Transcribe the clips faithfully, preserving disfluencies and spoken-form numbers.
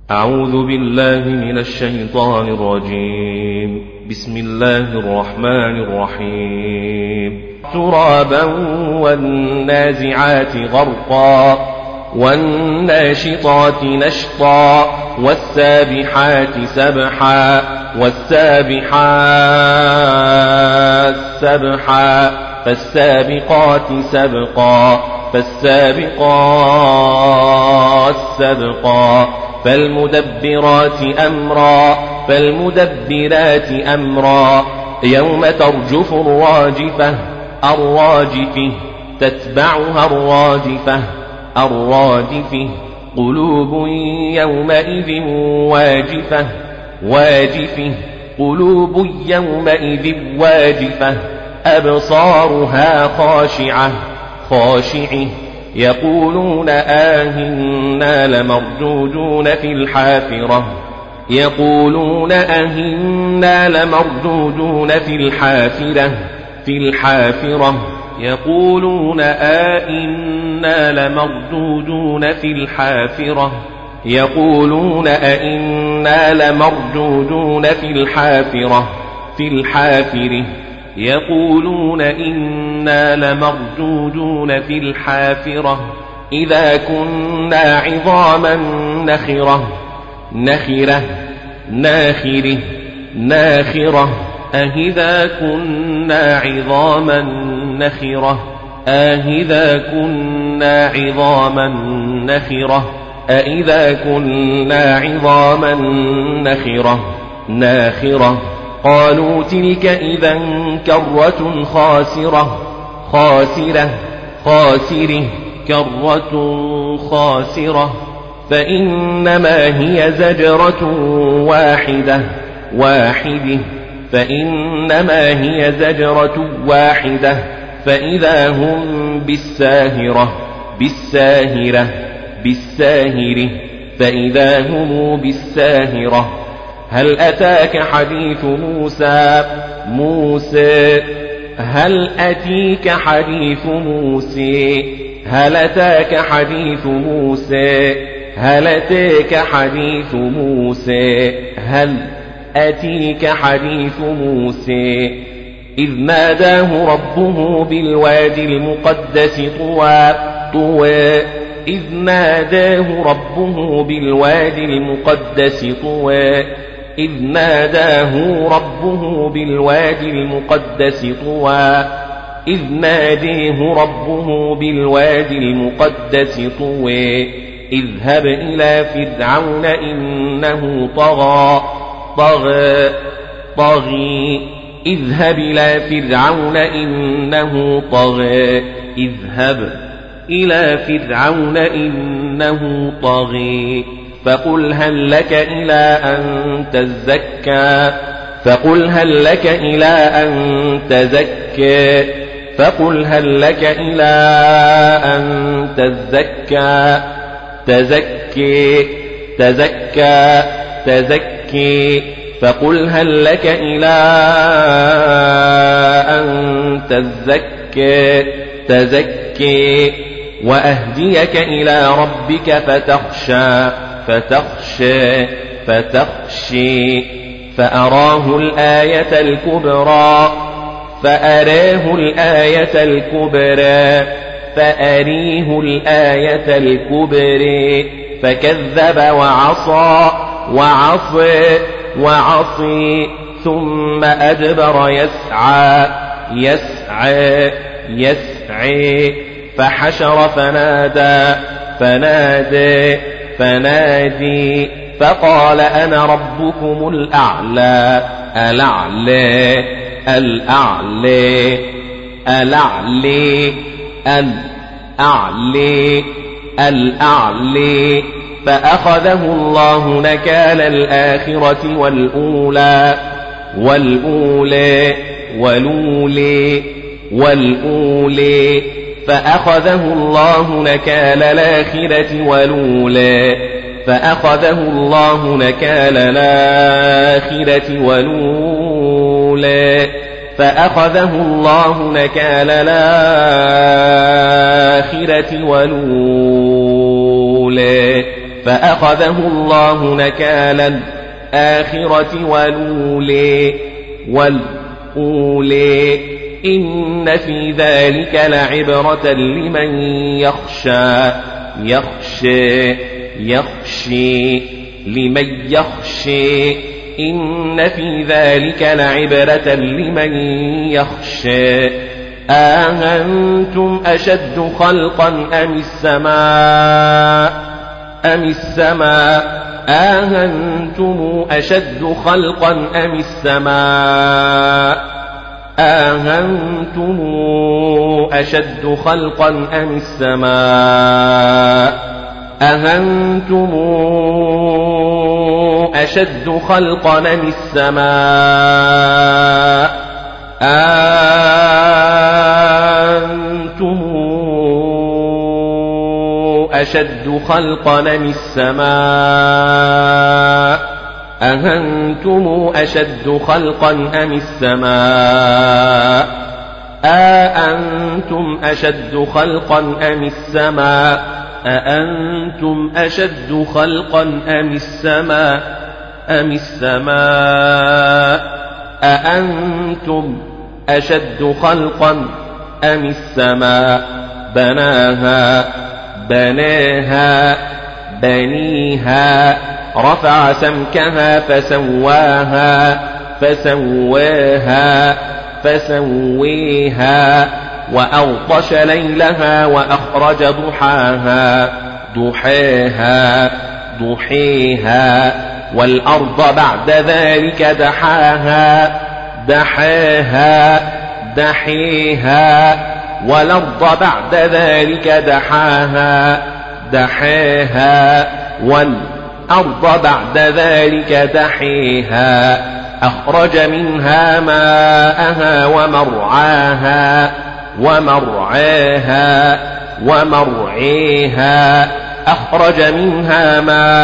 أعوذ بالله من الشيطان الرجيم. بسم الله الرحمن الرحيم. ترابا والنازعات غرقا والناشطات نشطا والسابحات سبحا والسابحات سبحا فالسابقات سبقا فالسابقات سبقا فالمدبرات أمرا فالمدبرات أمرا يوم ترجف الراجفة الراجفة تتبعها الراجفة الراجفة قلوب يومئذ واجفة واجفة قلوب يومئذ واجفة أبصارها خاشعة خاشعة يقولون آهنا لمردودون في الحافرة يقولون أهنا لمردودون في الحافرة في الحافرة يقولون آئنا لمردودون في الحافرة يقولون أئنا لمردودون في الحافرة في الحافرة يقولون إنا لمردودون في الحافرة إذا كنا عظاما نخرة نخرة ناخرة ناخرة أهذا كنا عظاما نخرة أهذا كنا عظاما نخرة أإذا كنا عظاما نخرة ناخرة قالوا تلك إذا كرة خاسرة خاسرة خاسرة كرة خاسرة فإنما هي زجرة واحدة واحدة فإنما هي زجرة واحدة فإذا هم بالساهرة بالساهرة بالساهرة فإذا هم بالساهرة هل أتاك حديث موسى موسى هل أتيك حديث موسى هل أتاك حديث موسى هل أتاك حديث موسى هل أتيك حديث موسى إذ ناداه ربه بالوادي المقدس طوى طوى إذ ناداه ربه بالوادي المقدس طوى إذ ناداه ربه بالوادي المقدس طوى إذ ناديه ربه بالوادي المقدس طوى اذهب إلى فرعون إنه طغى طغى طغي اذهب إلى فرعون إنه طغى اذهب إلى فرعون إنه طغي فقل هل لك إلى أن تزكى فقل هل لك إلى أن تزكى فقل هل لك إلى أن تزكى تزكي تزكى تزكي فقل هل لك إلى أن تزكى تزكي وأهديك إلى ربك فتخشى فتخشى فتخشي فأراه الآية الكبرى فأراه الآية الكبرى فأريه الآية الكبرى فكذب وعصى وعصى وعصي ثم أدبر يسعى يسعى يسعى فحشر فنادى فنادى فنادي فقال أنا ربكم الأعلى الأعلى الأعلى الأعلى الأعلى الأعلى فأخذه الله نكال الآخرة والأولى والأولى والأولى والأولى فأخذه الله نكال الآخرة والأولى فأخذه الله نكال الآخرة والأولى فأخذه الله نكال الآخرة والأولى فأخذه الله نكال الآخرة والأولى والأولى إن في ذلك لعبرة لمن يخشى يخشى يخشي لمن يخشي إن في ذلك لعبرة لمن يخشى أأنتم أشد خلقا أم السماء أم السماء أأنتم أشد خلقا أم السماء أأنتم أشد خلقا أم السماء أأنتم أشد خلقا أم السماء أأنتم أشد خلقا أم السماء أأنتم أشد خلقا أم السماء أأنتم أشد خلقا أم السماء أأنتم أشد خلقا أم السماء أم السماء أأنتم أشد خلقا أم السماء بناها بناها بنيها رفع سمكها فسواها فسواها فسويها وأغطش ليلها وأخرج ضحاها ضحاها ضحيها والأرض بعد ذلك دحاها دحاها دحيها والأرض بعد ذلك دحاها دحاها والأرض بعد ذلك دحيها أخرج منها ماءها ومرعاها ومرعاها ومرعيها أخرج منها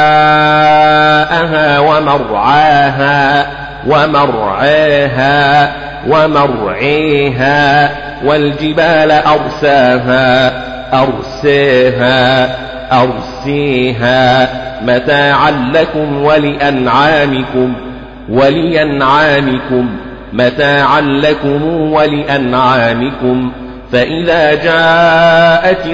ماءها ومرعاها ومرعاها ومرعيها والجبال أرساها أرساها أرسيها متاعا لكم ولأنعامكم ولأنعامكم متاعا لكم ولأنعامكم فإذا جاءت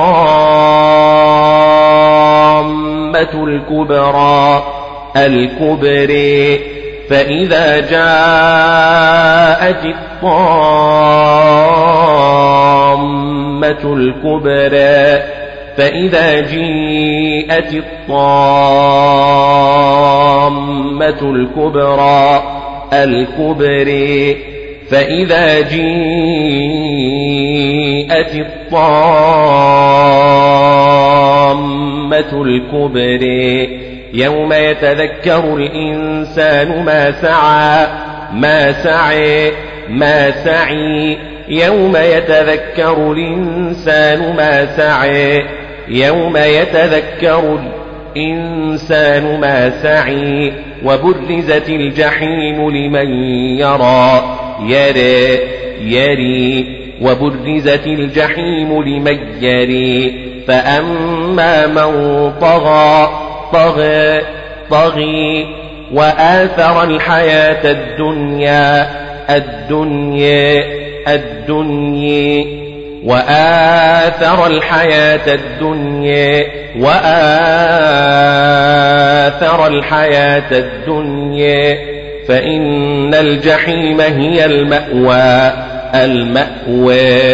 الطامة الكبرى الكبرى فإذا جاءت الطامة الكبرى فإذا جيءت الطامة الكبرى الكبرى فإذا جيءت الطامة الكبرى يوم يتذكر الإنسان ما سعى ما سعى ما سعي يوم يتذكر الإنسان ما سعى يوم يتذكر الإنسان ما سعي وبرزت الجحيم لمن يرى يرى يري وبرزت الجحيم لمن يري فأما من طغى طغى طغي وآثر الحياة الدنيا الدنيا الدنيا وآثر الحياة الدنيا وآثر الحياة الدنيا فإن الجحيم هي المأوى المأوى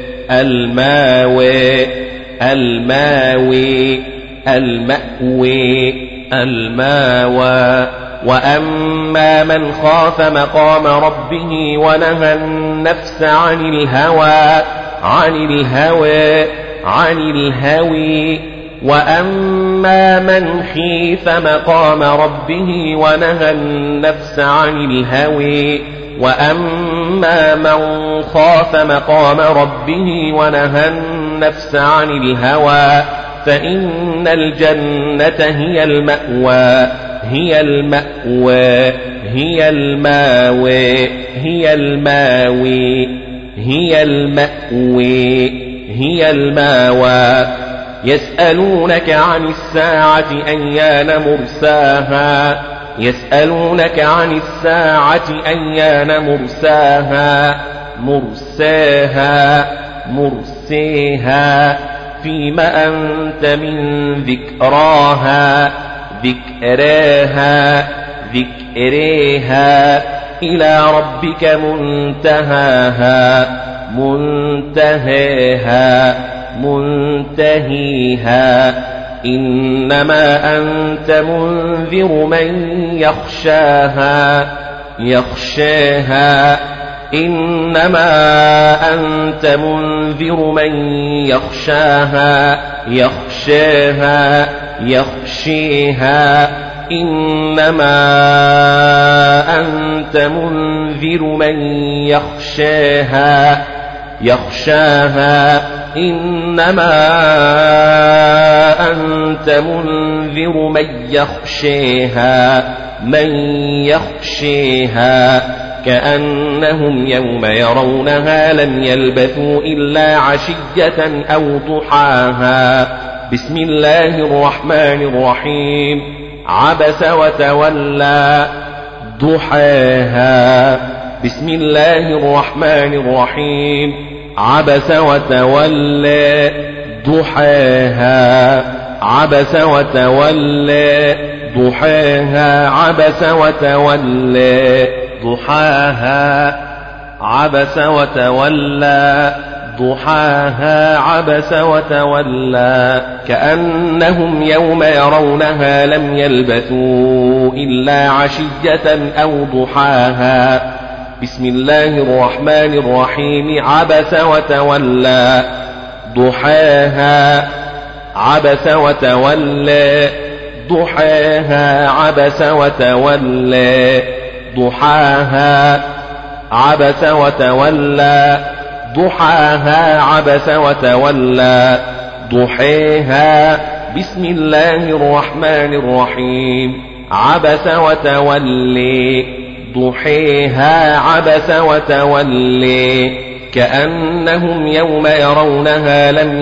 الماوى الماوي المأوي الماوى وأما من خاف مقام ربه ونهى النفس عن الهوى عن الهوى عن الهوي وأما من خيف مقام ربه ونهى النفس عن الهوي وأما من خاف مقام ربه ونهى النفس عن الهوى فإن الجنة هي المأوى هي المأوى هي الماوى هي الماوي هي المأوي هي الماوى يسألونك عن الساعة أيان مرساها يسألونك عن الساعة أيان مرساها مرساها مرسيها فيما أنت من ذكراها ذكراها ذكريها إلى ربك منتهاها منتهيها منتهيها إنما أنت منذر من يخشاها يخشاها إنما أنت منذر من يخشاها يخشاها يخشيها إنما أنت منذر من يخشاها يخشاها إنما أنت منذر من يخشيها من يخشيها كأنهم يوم يرونها لم يلبثوا إلا عشية أو ضحاها بسم الله الرحمن الرحيم عبس وتولى ضحاها بسم الله الرحمن الرحيم عبس وتولى ضحاها عبس وتولى ضحاها عبس وتولى ضحاها عبس وتولى ضحاها عبس وتولى كأنهم يوم يرونها لم يلبثوا إلا عشية أو ضحاها بسم الله الرحمن الرحيم عبس وتولى ضحاها عبس وتولى ضحاها عبس وتولى ضحاها عبس وتولى ضحاها عبس وتولى ضحيها بسم الله الرحمن الرحيم عبس وتولي ضحيها عبس وتولي كأنهم يوم يرونها لم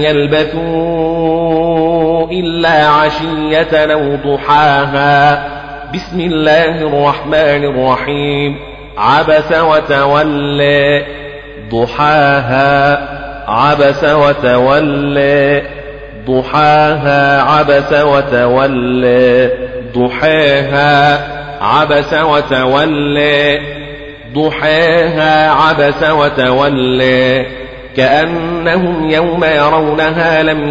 يلبثوا إلا عشية أو ضحاها بسم الله الرحمن الرحيم عبس وتولى ضحاها عبس وتولى ضحاها عبس وتولى ضحاها عبس وتولى ضحاها عبس وتولى كأنهم يوم يرونها لم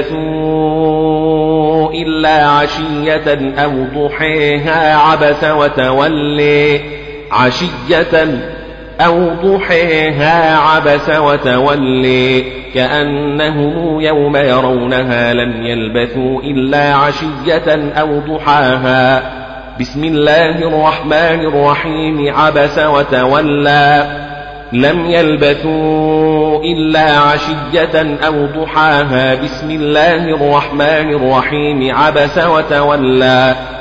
يلبثوا إلا عشية أو ضحيها عبس وتولى عشية أو ضحيها عبس وتولي كأنهم يوم يرونها لم يلبثوا إلا عشية أو ضحاها بسم الله الرحمن الرحيم عبس وتولى لم يلبثوا إلا عشية أو ضحاها بسم الله الرحمن الرحيم عبس وتولى